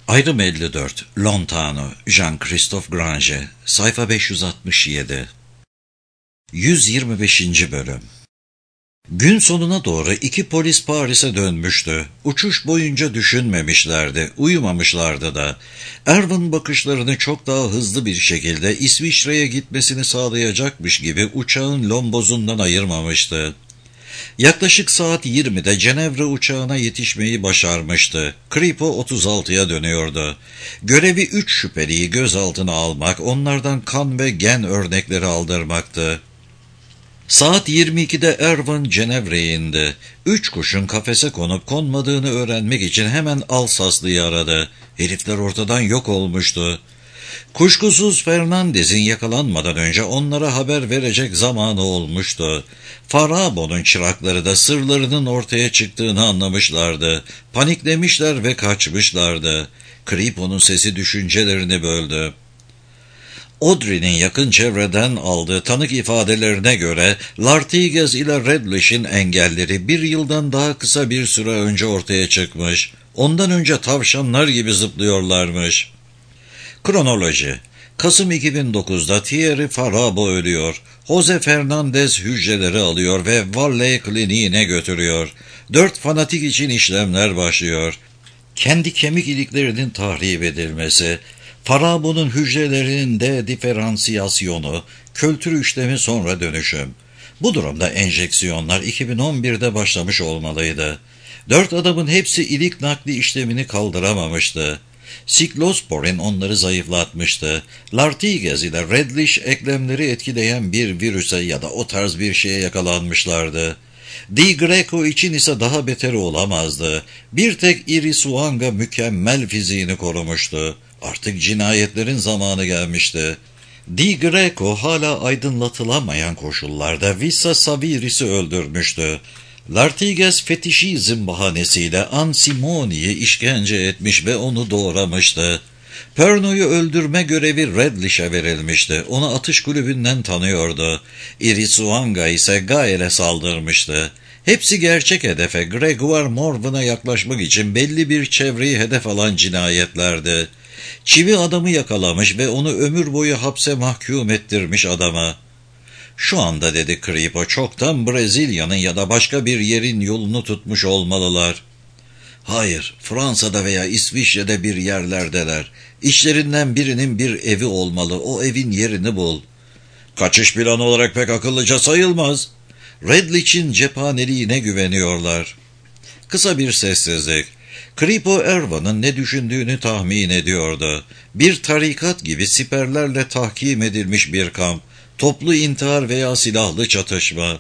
Ayrım 54, Lontano, Jean-Christophe Granger, sayfa 567. 125. bölüm. Gün sonuna doğru iki polis Paris'e dönmüştü. Uçuş boyunca düşünmemişlerdi, uyumamışlardı da. Erwin bakışlarını çok daha hızlı bir şekilde İsviçre'ye gitmesini sağlayacakmış gibi uçağın lombozundan ayırmamıştı. Yaklaşık saat 20'de Cenevre uçağına yetişmeyi başarmıştı. Kripo 36'ya dönüyordu. Görevi 3 şüpheliyi gözaltına almak, onlardan kan ve gen örnekleri aldırmaktı. Saat 22'de Erwin Cenevre'ye indi. 3 kuşun kafese konup konmadığını öğrenmek için hemen Alsaslı'yı aradı. Herifler ortadan yok olmuştu. Kuşkusuz Fernandez'in yakalanmadan önce onlara haber verecek zamanı olmuştu. Farabo'nun çırakları da sırlarının ortaya çıktığını anlamışlardı. Paniklemişler ve kaçmışlardı. Kripo'nun sesi düşüncelerini böldü. Audrey'nin yakın çevreden aldığı tanık ifadelerine göre Lartigue ile Redlish'in engelleri 1 yıldan daha kısa bir süre önce ortaya çıkmış. Ondan önce tavşanlar gibi zıplıyorlarmış. Kronoloji. Kasım 2009'da Thierry Farabo ölüyor. Jose Fernandez hücreleri alıyor ve Valley kliniğine götürüyor. 4 fanatik için işlemler başlıyor. Kendi kemik iliklerinin tahrip edilmesi, Farabo'nun hücrelerinin diferansiyasyonu, kültür işlemi sonra dönüşüm. Bu durumda enjeksiyonlar 2011'de başlamış olmalıydı. 4 adamın hepsi ilik nakli işlemini kaldıramamıştı. Siklosporin onları zayıflatmıştı. Lartigue ile Redlish eklemleri etkileyen bir virüse ya da o tarz bir şeye yakalanmışlardı. Di Greco için ise daha beteri olamazdı. Bir tek Irisuanga mükemmel fiziğini korumuştu. Artık cinayetlerin zamanı gelmişti. Di Greco hala aydınlatılamayan koşullarda Vissa Saviris'i öldürmüştü. Lartigues fetişizm bahanesiyle Ansimoni'yi işkence etmiş ve onu doğramıştı. Perno'yu öldürme görevi Redlish'e verilmişti. Onu atış kulübünden tanıyordu. Irisuanga ise Gael'e saldırmıştı. Hepsi gerçek hedefe Gregoire Morven'a yaklaşmak için belli bir çevreyi hedef alan cinayetlerdi. Çivi adamı yakalamış ve onu ömür boyu hapse mahkum ettirmiş adama. Şu anda, dedi Kripo, çoktan Brezilya'nın ya da başka bir yerin yolunu tutmuş olmalılar. Hayır, Fransa'da veya İsviçre'de bir yerlerdeler. İçlerinden birinin bir evi olmalı, o evin yerini bul. Kaçış planı olarak pek akıllıca sayılmaz. Redlich'in cephaneliğine güveniyorlar. Kısa bir sessizlik. Kripo Erwan'ın ne düşündüğünü tahmin ediyordu. Bir tarikat gibi siperlerle tahkim edilmiş bir kamp. Toplu intihar veya silahlı çatışma.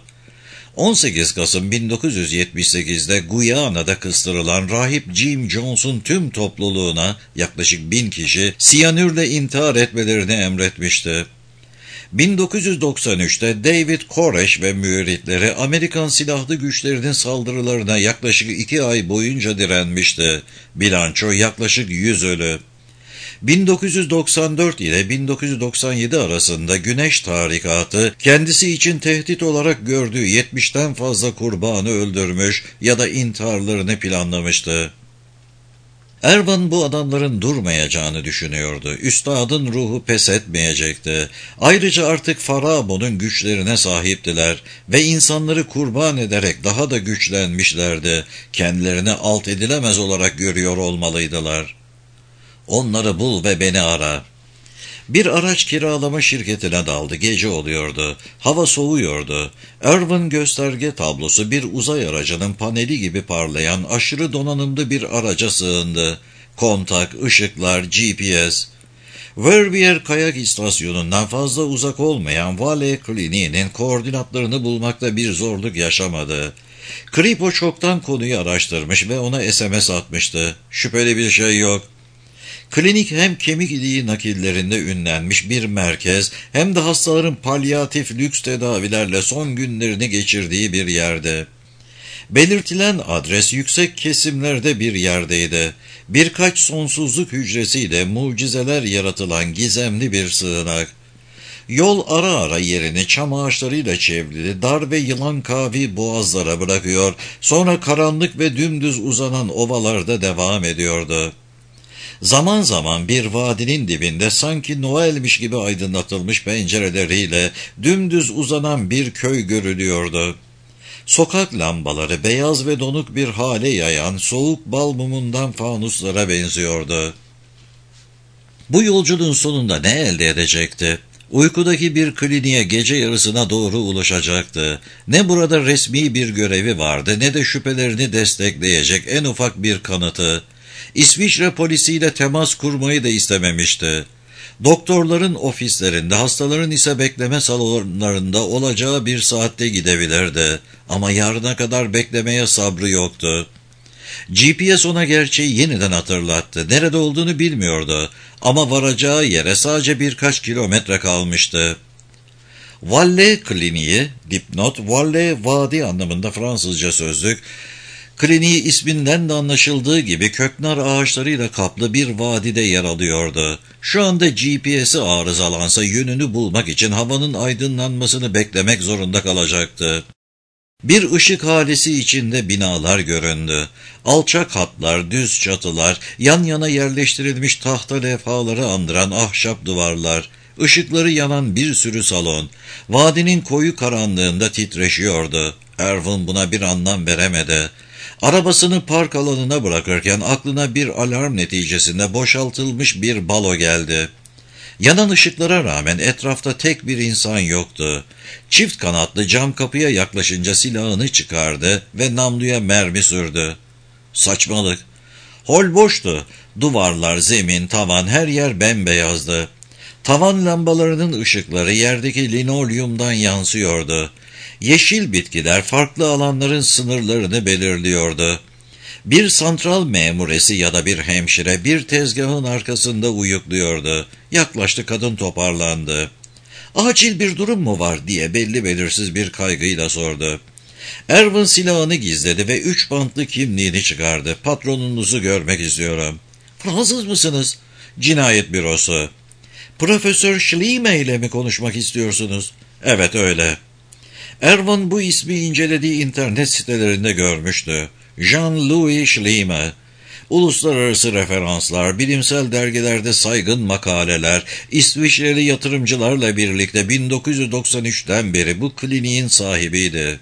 18 Kasım 1978'de Guyana'da kıstırılan rahip Jim Jones'un tüm topluluğuna yaklaşık 1000 kişi siyanürle intihar etmelerini emretmişti. 1993'te David Koresh ve müritleri Amerikan silahlı güçlerinin saldırılarına yaklaşık 2 ay boyunca direnmişti. Bilanço yaklaşık 100 ölü. 1994 ile 1997 arasında Güneş Tarikatı kendisi için tehdit olarak gördüğü 70'ten fazla kurbanı öldürmüş ya da intiharlarını planlamıştı. Erwan bu adamların durmayacağını düşünüyordu. Üstadın ruhu pes etmeyecekti. Ayrıca artık Farabo'nun güçlerine sahiptiler ve insanları kurban ederek daha da güçlenmişlerdi. Kendilerini alt edilemez olarak görüyor olmalıydılar. Onları bul ve beni ara. Bir araç kiralama şirketine daldı. Gece oluyordu. Hava soğuyordu. Erwin gösterge tablosu bir uzay aracının paneli gibi parlayan aşırı donanımlı bir araca sığındı. Kontak, ışıklar, GPS. Verbier kayak istasyonundan fazla uzak olmayan Valley kliniğinin koordinatlarını bulmakta bir zorluk yaşamadı. Kripo çoktan konuyu araştırmış ve ona SMS atmıştı. Şüpheli bir şey yok. Klinik hem kemik iliği nakillerinde ünlenmiş bir merkez hem de hastaların palyatif lüks tedavilerle son günlerini geçirdiği bir yerde. Belirtilen adres yüksek kesimlerde bir yerdeydi. Birkaç sonsuzluk hücresiyle mucizeler yaratılan gizemli bir sığınak. Yol ara ara yerini çam ağaçlarıyla çevrili dar ve yılan kavi boğazlara bırakıyor, sonra karanlık ve dümdüz uzanan ovalarda devam ediyordu. Zaman zaman bir vadinin dibinde sanki Noel'miş gibi aydınlatılmış pencereleriyle dümdüz uzanan bir köy görülüyordu. Sokak lambaları beyaz ve donuk bir hale yayan soğuk bal mumundan fanuslara benziyordu. Bu yolculuğun sonunda ne elde edecekti? Uykudaki bir kliniğe gece yarısına doğru ulaşacaktı. Ne burada resmi bir görevi vardı ne de şüphelerini destekleyecek en ufak bir kanıtı. İsviçre polisiyle temas kurmayı da istememişti. Doktorların ofislerinde, hastaların ise bekleme salonlarında olacağı bir saatte gidebilirdi. Ama yarına kadar beklemeye sabrı yoktu. GPS ona gerçeği yeniden hatırlattı. Nerede olduğunu bilmiyordu. Ama varacağı yere sadece birkaç kilometre kalmıştı. Valle kliniği, dipnot, Valle vadi anlamında Fransızca sözlük, kliniği isminden de anlaşıldığı gibi köknar ağaçlarıyla kaplı bir vadide yer alıyordu. Şu anda GPS'i arızalansa yönünü bulmak için havanın aydınlanmasını beklemek zorunda kalacaktı. Bir ışık halisi içinde binalar göründü. Alçak hatlar, düz çatılar, yan yana yerleştirilmiş tahta levhaları andıran ahşap duvarlar, ışıkları yanan bir sürü salon, vadinin koyu karanlığında titreşiyordu. Erwin buna bir anlam veremedi. Arabasını park alanına bırakırken aklına bir alarm neticesinde boşaltılmış bir balo geldi. Yanan ışıklara rağmen etrafta tek bir insan yoktu. Çift kanatlı cam kapıya yaklaşınca silahını çıkardı ve namluya mermi sürdü. Saçmalık. Hol boştu. Duvarlar, zemin, tavan her yer bembeyazdı. Tavan lambalarının ışıkları yerdeki linolyumdan yansıyordu. Yeşil bitkiler farklı alanların sınırlarını belirliyordu. Bir santral memuresi ya da bir hemşire bir tezgahın arkasında uyukluyordu. Yaklaştı, kadın toparlandı. "Acil bir durum mu var?" diye belli belirsiz bir kaygıyla sordu. Erwin silahını gizledi ve 3 bantlı kimliğini çıkardı. "Patronunuzu görmek istiyorum." "Fransız mısınız?" "Cinayet bürosu." "Profesör Schliemann ile mi konuşmak istiyorsunuz?" "Evet, öyle." Erwin bu ismi incelediği internet sitelerinde görmüştü. Jean-Louis Schliemann. Uluslararası referanslar, bilimsel dergilerde saygın makaleler, İsviçreli yatırımcılarla birlikte 1993'ten beri bu kliniğin sahibiydi.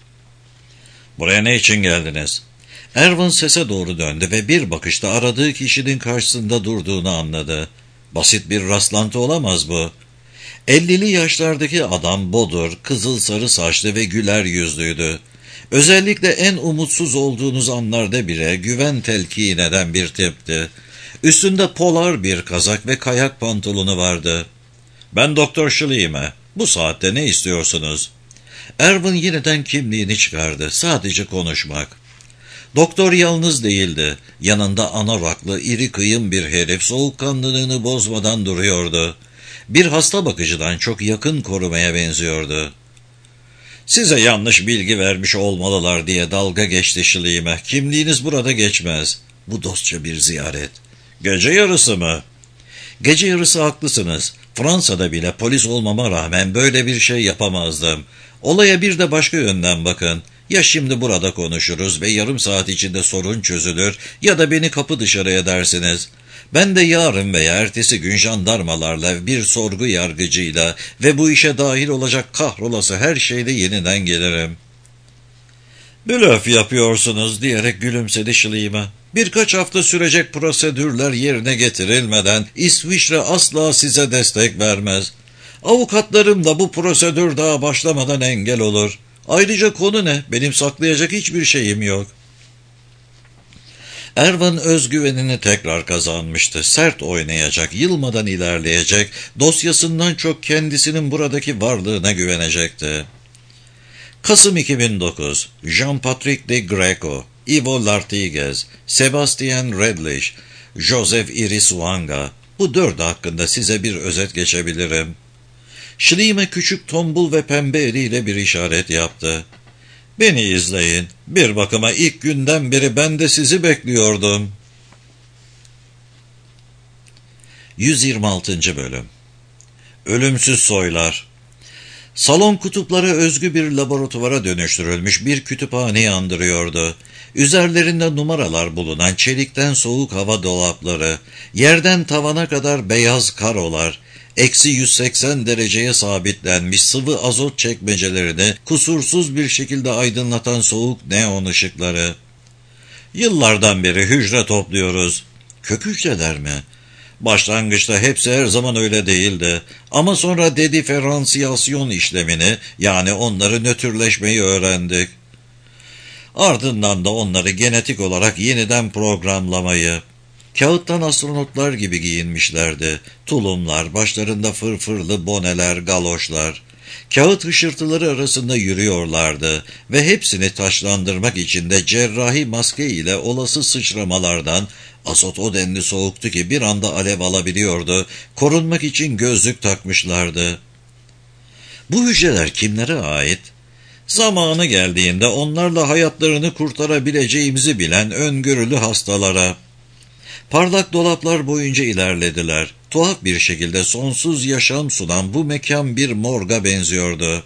"Buraya ne için geldiniz?" Erwin sese doğru döndü ve bir bakışta aradığı kişinin karşısında durduğunu anladı. Basit bir rastlantı olamaz bu. 50'li yaşlardaki adam bodur, kızıl sarı saçlı ve güler yüzlüydü. Özellikle en umutsuz olduğunuz anlarda bile güven telkin eden bir tipti. Üstünde polar bir kazak ve kayak pantolonu vardı. "Ben Doktor Schliemann. Bu saatte ne istiyorsunuz?" Erwin yeniden kimliğini çıkardı. Sadece konuşmak. Doktor yalnız değildi. Yanında anoraklı, iri kıyım bir herif soğukkanlılığını bozmadan duruyordu. Bir hasta bakıcıdan çok yakın korumaya benziyordu. "Size yanlış bilgi vermiş olmalılar" diye dalga geçti Schliemann. "Kimliğiniz burada geçmez." Bu dostça bir ziyaret. "Gece yarısı mı?" "Gece yarısı haklısınız. Fransa'da bile polis olmama rağmen böyle bir şey yapamazdım. Olaya bir de başka yönden bakın. Ya şimdi burada konuşuruz ve yarım saat içinde sorun çözülür ya da beni kapı dışarı edersiniz. Ben de yarın veya ertesi gün jandarmalarla, bir sorgu yargıcıyla ve bu işe dahil olacak kahrolası her şeyde yeniden gelirim." "Blöf yapıyorsunuz" diyerek gülümsedi Schliemann. "Birkaç hafta sürecek prosedürler yerine getirilmeden İsviçre asla size destek vermez. Avukatlarım da bu prosedür daha başlamadan engel olur. Ayrıca konu ne? Benim saklayacak hiçbir şeyim yok." Erwin özgüvenini tekrar kazanmıştı. Sert oynayacak, yılmadan ilerleyecek, dosyasından çok kendisinin buradaki varlığına güvenecekti. Kasım 2009. Jean-Patrick de Greco, Ivo Lartiguez, Sebastian Redlich, Joseph Iriswanga. Bu dördü hakkında size bir özet geçebilirim. Schliemann küçük, tombul ve pembe eliyle bir işaret yaptı. "Beni izleyin. Bir bakıma ilk günden beri ben de sizi bekliyordum." 126. Bölüm. Ölümsüz soylar. Salon kutuplara özgü bir laboratuvara dönüştürülmüş bir kütüphaneyi andırıyordu. Üzerlerinde numaralar bulunan çelikten soğuk hava dolapları, yerden tavana kadar beyaz karolar, eksi 180 dereceye sabitlenmiş sıvı azot çekmecelerini kusursuz bir şekilde aydınlatan soğuk neon ışıkları. Yıllardan beri hücre topluyoruz. Kök hücreler mi? Başlangıçta hepsi her zaman öyle değildi. Ama sonra dediferansiyasyon işlemini, yani onları nötrleşmeyi öğrendik. Ardından da onları genetik olarak yeniden programlamayı. Kağıttan astronotlar gibi giyinmişlerdi. Tulumlar, başlarında fırfırlı boneler, galoşlar. Kağıt hışırtıları arasında yürüyorlardı ve hepsini taşlandırmak için de cerrahi maske ile olası sıçramalardan, azot o denli soğuktu ki bir anda alev alabiliyordu, korunmak için gözlük takmışlardı. Bu hücreler kimlere ait? Zamanı geldiğinde onlarla hayatlarını kurtarabileceğimizi bilen öngörülü hastalara. Parlak dolaplar boyunca ilerlediler. Tuhaf bir şekilde sonsuz yaşam sunan bu mekan bir morga benziyordu.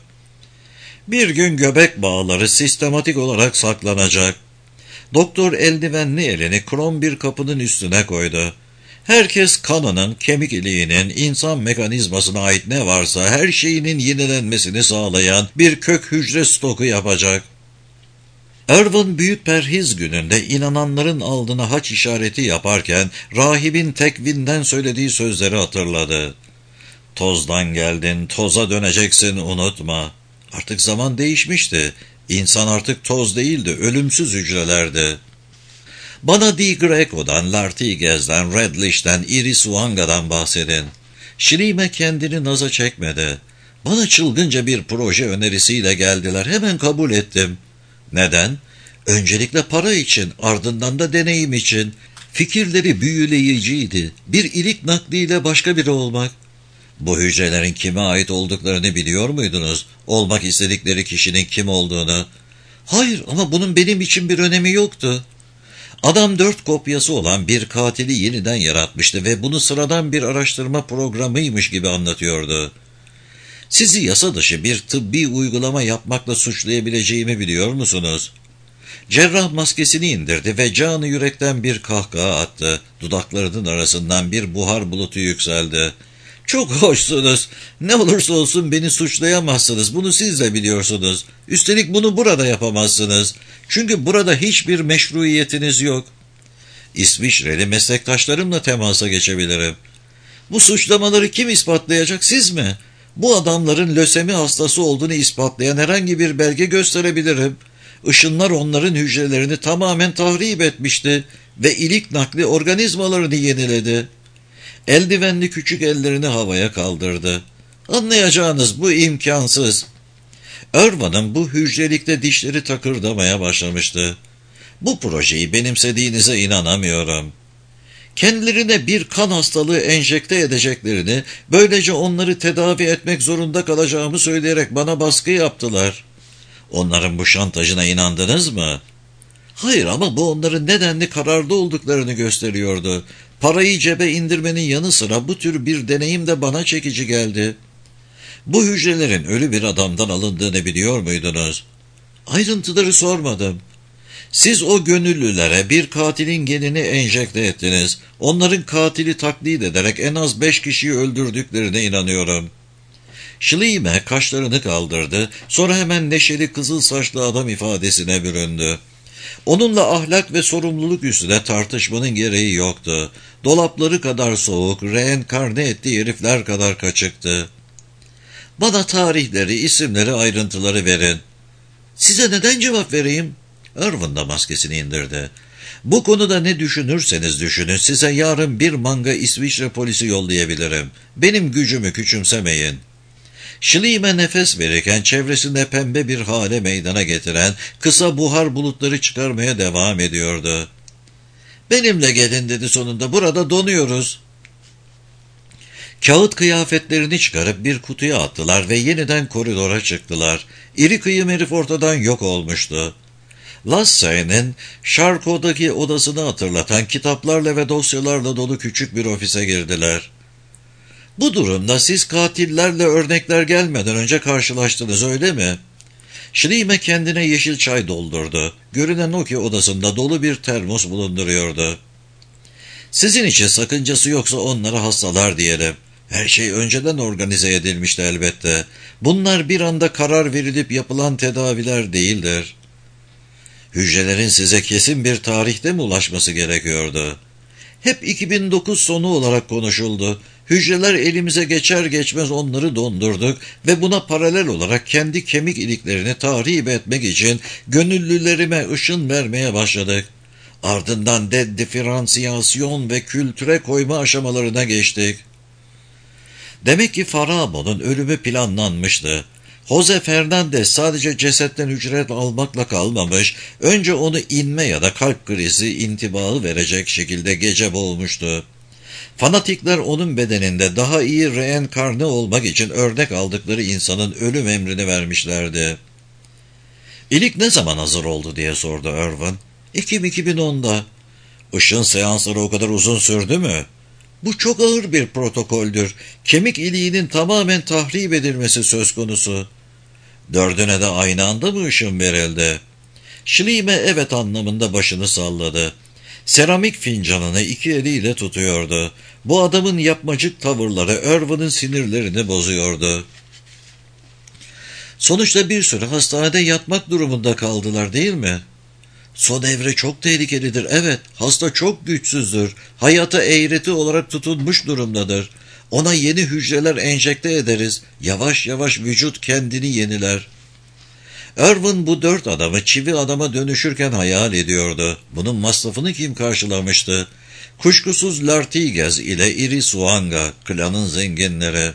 Bir gün göbek bağları sistematik olarak saklanacak. Doktor eldivenli elini krom bir kapının üstüne koydu. Herkes kanının, kemik iliğinin, insan mekanizmasına ait ne varsa her şeyinin yenilenmesini sağlayan bir kök hücre stoku yapacak. Irvin büyük perhiz gününde inananların alnına haç işareti yaparken rahibin tekvinden söylediği sözleri hatırladı. Tozdan geldin, toza döneceksin, unutma. Artık zaman değişmişti. İnsan artık toz değildi, ölümsüz hücrelerdi. Bana Di Greco'dan, Lartiguez'den, Redlish'ten, Iris Wanga'dan bahsedin. Şilime kendini naza çekmedi. Bana çılgınca bir proje önerisiyle geldiler. Hemen kabul ettim. Neden? Öncelikle para için, ardından da deneyim için. Fikirleri büyüleyiciydi. Bir ilik nakliyle başka biri olmak. Bu hücrelerin kime ait olduklarını biliyor muydunuz? Olmak istedikleri kişinin kim olduğunu. Hayır, ama bunun benim için bir önemi yoktu. Adam 4 kopyası olan bir katili yeniden yaratmıştı ve bunu sıradan bir araştırma programıymış gibi anlatıyordu. Sizi yasa dışı bir tıbbi uygulama yapmakla suçlayabileceğimi biliyor musunuz? Cerrah maskesini indirdi ve canı yürekten bir kahkaha attı. Dudaklarının arasından bir buhar bulutu yükseldi. Çok hoşsunuz. Ne olursa olsun beni suçlayamazsınız. Bunu siz de biliyorsunuz. Üstelik bunu burada yapamazsınız. Çünkü burada hiçbir meşruiyetiniz yok. İsviçreli meslektaşlarımla temasa geçebilirim. Bu suçlamaları kim ispatlayacak, siz mi? Bu adamların lösemi hastası olduğunu ispatlayan herhangi bir belge gösterebilirim. Işınlar onların hücrelerini tamamen tahrip etmişti ve ilik nakli organizmalarını yeniledi. Eldivenli küçük ellerini havaya kaldırdı. Anlayacağınız bu imkansız. Irvin'in bu hücrelikte dişleri takırdamaya başlamıştı. Bu projeyi benimsediğinize inanamıyorum. Kendilerine bir kan hastalığı enjekte edeceklerini, böylece onları tedavi etmek zorunda kalacağımı söyleyerek bana baskı yaptılar. Onların bu şantajına inandınız mı? Hayır, ama bu onların nedenli kararlı olduklarını gösteriyordu. Parayı cebe indirmenin yanı sıra bu tür bir deneyim de bana çekici geldi. Bu hücrelerin ölü bir adamdan alındığını biliyor muydunuz? Ayrıntıları sormadım. Siz o gönüllülere bir katilin genini enjekte ettiniz. Onların katili taklit ederek en az 5 kişiyi öldürdüklerine inanıyorum. Schlieme kaşlarını kaldırdı, sonra hemen neşeli kızıl saçlı adam ifadesine büründü. Onunla ahlak ve sorumluluk üstüne tartışmanın gereği yoktu. Dolapları kadar soğuk, reenkarne ettiği herifler kadar kaçıktı. Bana tarihleri, isimleri, ayrıntıları verin. Size neden cevap vereyim? Irvin de maskesini indirdi. Bu konuda ne düşünürseniz düşünün, size yarın bir manga İsviçre polisi yollayabilirim. Benim gücümü küçümsemeyin. Schlieme nefes verirken çevresinde pembe bir hale meydana getiren kısa buhar bulutları çıkarmaya devam ediyordu. Benimle gelin dedi sonunda, burada donuyoruz. Kağıt kıyafetlerini çıkarıp bir kutuya attılar ve yeniden koridora çıktılar. İri kıyım herif ortadan yok olmuştu. Lassay'nin Charcot'daki odasını hatırlatan kitaplarla ve dosyalarla dolu küçük bir ofise girdiler. Bu durumda siz katillerle örnekler gelmeden önce karşılaştınız, öyle mi? Schlieme kendine yeşil çay doldurdu. Görünen o ki odasında dolu bir termos bulunduruyordu. Sizin için sakıncası yoksa onlara hastalar diyelim. Her şey önceden organize edilmişti elbette. Bunlar bir anda karar verilip yapılan tedaviler değildir. Hücrelerin size kesin bir tarihte mi ulaşması gerekiyordu? Hep 2009 sonu olarak konuşuldu. Hücreler elimize geçer geçmez onları dondurduk ve buna paralel olarak kendi kemik iliklerini tahrip etmek için gönüllülerime ışın vermeye başladık. Ardından diferansiyasyon ve kültüre koyma aşamalarına geçtik. Demek ki Faramo'nun ölümü planlanmıştı. Jose Fernandez sadece cesetten hücre almakla kalmamış, önce onu inme ya da kalp krizi intibağı verecek şekilde gece boğmuştu. Fanatikler onun bedeninde daha iyi reenkarne olmak için örnek aldıkları insanın ölüm emrini vermişlerdi. İlik ne zaman hazır oldu diye sordu Irwin. 2010'da. Işın seansları o kadar uzun sürdü mü? Bu çok ağır bir protokoldür. Kemik iliğinin tamamen tahrip edilmesi söz konusu. 4'üne de aynı anda mı ışın verildi? Schlieme evet anlamında başını salladı. Seramik fincanını 2 eliyle tutuyordu. Bu adamın yapmacık tavırları Irwin'in sinirlerini bozuyordu. Sonuçta bir süre hastanede yatmak durumunda kaldılar, değil mi? Son evre çok tehlikelidir. Evet, hasta çok güçsüzdür. Hayata eğreti olarak tutunmuş durumdadır. Ona yeni hücreler enjekte ederiz. Yavaş yavaş vücut kendini yeniler. Irwin bu 4 adamı çivi adama dönüşürken hayal ediyordu. Bunun masrafını kim karşılamıştı? Kuşkusuz Lartigas ile Irisuanga, klanın zenginleri.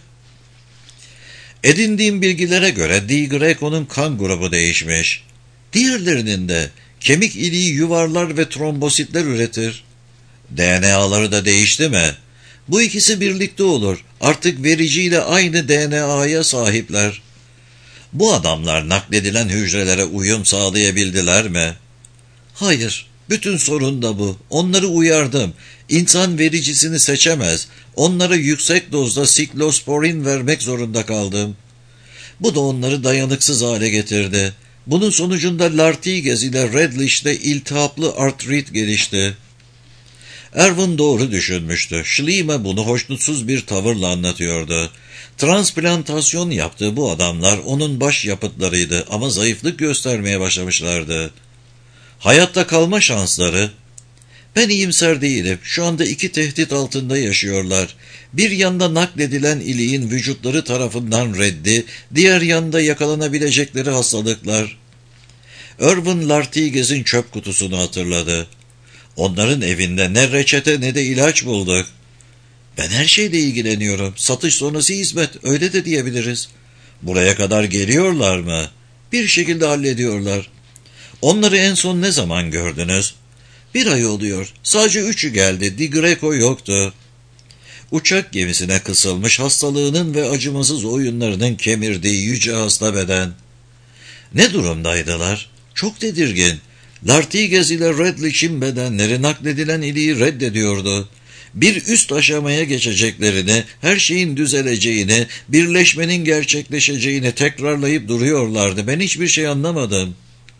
Edindiğim bilgilere göre Di Greco'nun kan grubu değişmiş. Diğerlerinin de kemik iliği yuvarlar ve trombositler üretir. DNA'ları da değişti mi? Bu ikisi birlikte olur. Artık vericiyle aynı DNA'ya sahipler. Bu adamlar nakledilen hücrelere uyum sağlayabildiler mi? Hayır. Bütün sorun da bu. Onları uyardım. İnsan vericisini seçemez. Onlara yüksek dozda siklosporin vermek zorunda kaldım. Bu da onları dayanıksız hale getirdi. Bunun sonucunda Lartigas ile Redlich'te iltihaplı artrit gelişti. Irwin doğru düşünmüştü. Schlieme bunu hoşnutsuz bir tavırla anlatıyordu. Transplantasyon yaptığı bu adamlar onun başyapıtlarıydı ama zayıflık göstermeye başlamışlardı. Hayatta kalma şansları... Ben iyimser değilim. Şu anda 2 tehdit altında yaşıyorlar. Bir yanda nakledilen iliğin vücutları tarafından reddi, diğer yanda yakalanabilecekleri hastalıklar. Irwin Lartigas'in çöp kutusunu hatırladı. Onların evinde ne reçete ne de ilaç bulduk. Ben her şeyle ilgileniyorum. Satış sonrası hizmet, öyle de diyebiliriz. Buraya kadar geliyorlar mı? Bir şekilde hallediyorlar. Onları en son ne zaman gördünüz? 1 ay oluyor. Sadece 3'ü geldi. Di Greco yoktu. Uçak gemisine kısılmış, hastalığının ve acımasız oyunlarının kemirdiği yüce hasta beden. Ne durumdaydılar? Çok tedirgin. Lartigas ile Redlich'in bedenleri nakledilen iliği reddediyordu. Bir üst aşamaya geçeceklerini, her şeyin düzeleceğini, birleşmenin gerçekleşeceğini tekrarlayıp duruyorlardı. Ben hiçbir şey anlamadım.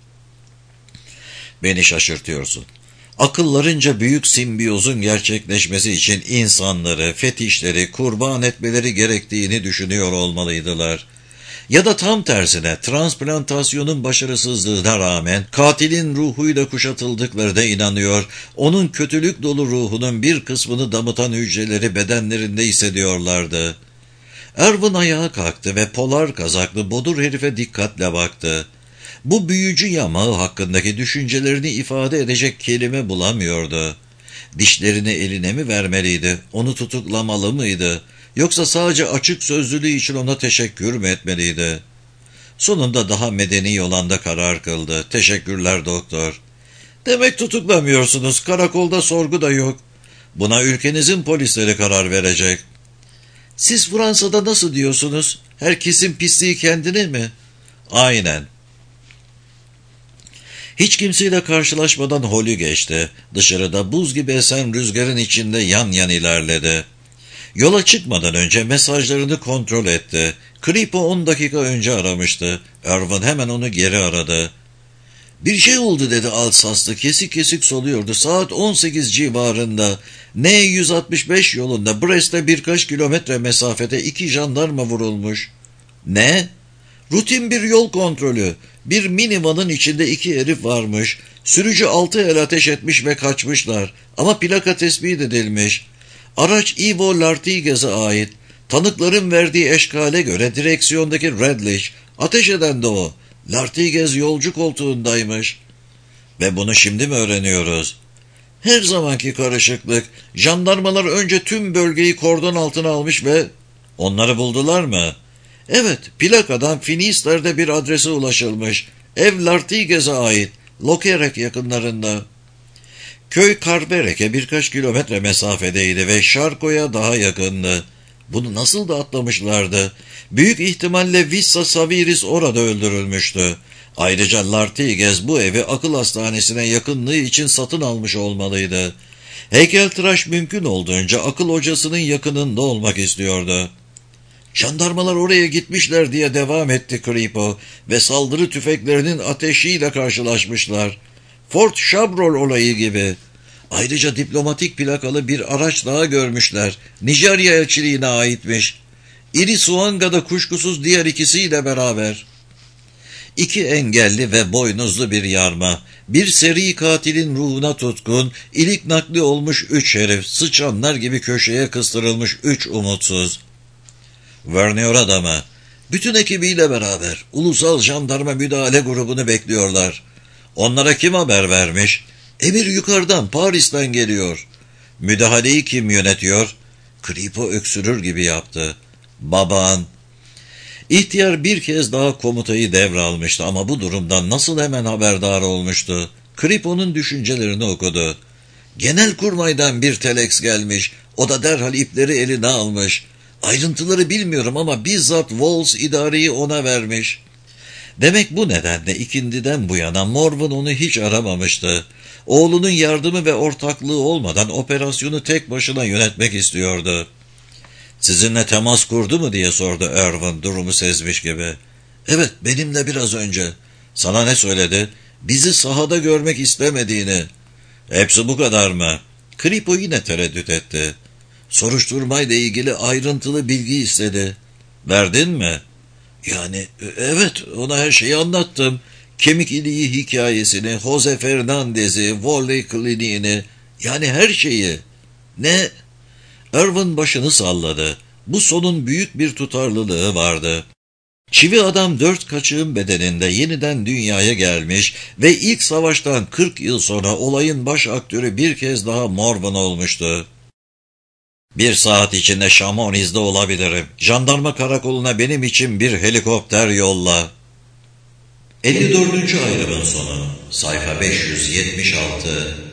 Beni şaşırtıyorsun. Akıllarınca büyük simbiyozun gerçekleşmesi için insanları, fetişleri kurban etmeleri gerektiğini düşünüyor olmalıydılar. Ya da tam tersine transplantasyonun başarısızlığına rağmen katilin ruhuyla kuşatıldıklarına inanıyor, onun kötülük dolu ruhunun bir kısmını damıtan hücreleri bedenlerinde hissediyorlardı. Irwin ayağa kalktı ve polar kazaklı bodur herife dikkatle baktı. Bu büyücü yamağı hakkındaki düşüncelerini ifade edecek kelime bulamıyordu. Dişlerini eline mi vermeliydi, onu tutuklamalı mıydı, yoksa sadece açık sözlülüğü için ona teşekkür mü etmeliydi? Sonunda daha medeni yolanda karar kıldı. Teşekkürler doktor. Demek tutuklamıyorsunuz, karakolda sorgu da yok. Buna ülkenizin polisleri karar verecek. Siz Fransa'da nasıl diyorsunuz? Herkesin pisliği kendine mi? Aynen. Hiç kimseyle karşılaşmadan holü geçti. Dışarıda buz gibi esen rüzgarın içinde yan yan ilerledi. Yola çıkmadan önce mesajlarını kontrol etti. Kripo 10 dakika önce aramıştı. Erwin hemen onu geri aradı. Bir şey oldu dedi Alsaslı, kesik kesik soluyordu. Saat 18 civarında N165 yolunda Brest'e birkaç kilometre mesafede 2 jandarma vurulmuş. Ne? Rutin bir yol kontrolü. Bir minivanın içinde 2 herif varmış. Sürücü 6 el ateş etmiş ve kaçmışlar. Ama plaka tespit edilmiş. Araç Ivo Lartiguez'e ait. Tanıkların verdiği eşkale göre direksiyondaki Redlich. Ateş eden de o. Lartiguez yolcu koltuğundaymış. Ve bunu şimdi mi öğreniyoruz? Her zamanki karışıklık. Jandarmalar önce tüm bölgeyi kordon altına almış ve... Onları buldular mı? Evet, plakadan Finister'de bir adrese ulaşılmış. Ev Lartiguez'e ait. Lokerek yakınlarında. Köy Karberek'e birkaç kilometre mesafedeydi ve Şarko'ya daha yakındı. Bunu nasıl da atlamışlardı? Büyük ihtimalle Vissa Saviris orada öldürülmüştü. Ayrıca Lartiguez bu evi akıl hastanesine yakınlığı için satın almış olmalıydı. Heykeltıraş mümkün olduğunca akıl hocasının yakınında olmak istiyordu. Jandarmalar oraya gitmişler diye devam etti Kripo ve saldırı tüfeklerinin ateşiyle karşılaşmışlar. Fort Chabrol olayı gibi. Ayrıca diplomatik plakalı bir araç daha görmüşler. Nijerya elçiliğine aitmiş. İri Suanga'da kuşkusuz diğer ikisiyle beraber. 2 engelli ve boynuzlu bir yarma. Bir seri katilin ruhuna tutkun, ilik nakli olmuş 3 herif, sıçanlar gibi köşeye kıstırılmış 3 umutsuz. Verniyor adamı. Bütün ekibiyle beraber ulusal jandarma müdahale grubunu bekliyorlar. Onlara kim haber vermiş? Emir yukarıdan, Paris'ten geliyor. Müdahaleyi kim yönetiyor? Kripo öksürür gibi yaptı. Baban. İhtiyar bir kez daha komutayı devralmıştı ama bu durumdan nasıl hemen haberdar olmuştu? Kripo'nun düşüncelerini okudu. Genelkurmay'dan bir telex gelmiş. O da derhal ipleri eline almış. Ayrıntıları bilmiyorum ama bizzat Walls idareyi ona vermiş. Demek bu nedenle ikindiden bu yana Morvan onu hiç aramamıştı. Oğlunun yardımı ve ortaklığı olmadan operasyonu tek başına yönetmek istiyordu. Sizinle temas kurdu mu diye sordu Erwin durumu sezmiş gibi. Evet, benimle biraz önce. Sana ne söyledi? Bizi sahada görmek istemediğini. Hepsi bu kadar mı? Kripo yine tereddüt etti. Soruşturmayla ilgili ayrıntılı bilgi istedi. Verdin mi? Yani evet, ona her şeyi anlattım. Kemik iliği hikayesini, Jose Fernandez'i, volley kliniğini, yani her şeyi. Ne? Erwin başını salladı. Bu sonun büyük bir tutarlılığı vardı. Çivi adam 4 kaçığın bedeninde yeniden dünyaya gelmiş ve ilk savaştan 40 yıl sonra olayın baş aktörü bir kez daha Morvan olmuştu. 1 saat içinde Chamonix'de olabilirim. Jandarma karakoluna benim için bir helikopter yolla. 54. ayrımın sonu. Sayfa 576.